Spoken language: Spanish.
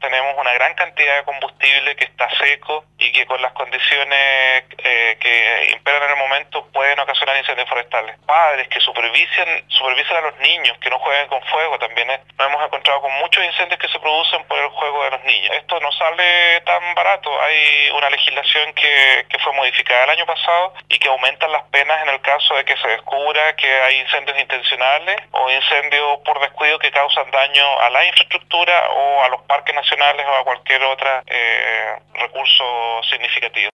tenemos una gran cantidad de combustible que está seco y que con las condiciones que imperan en el momento pueden ocasionar incendios forestales. Padres que supervisen a los niños, que no jueguen con fuego. También nos hemos encontrado con muchos incendios que se producen por el juego de los niños. Esto no sale tan barato. Hay una legislación que fue modificada el año pasado y que aumentan las penas en el caso de que se descubra que hay incendios intencionales o incendios por descuido que causan daño a la infraestructura o a los parques nacionales o a cualquier otro recurso significativo.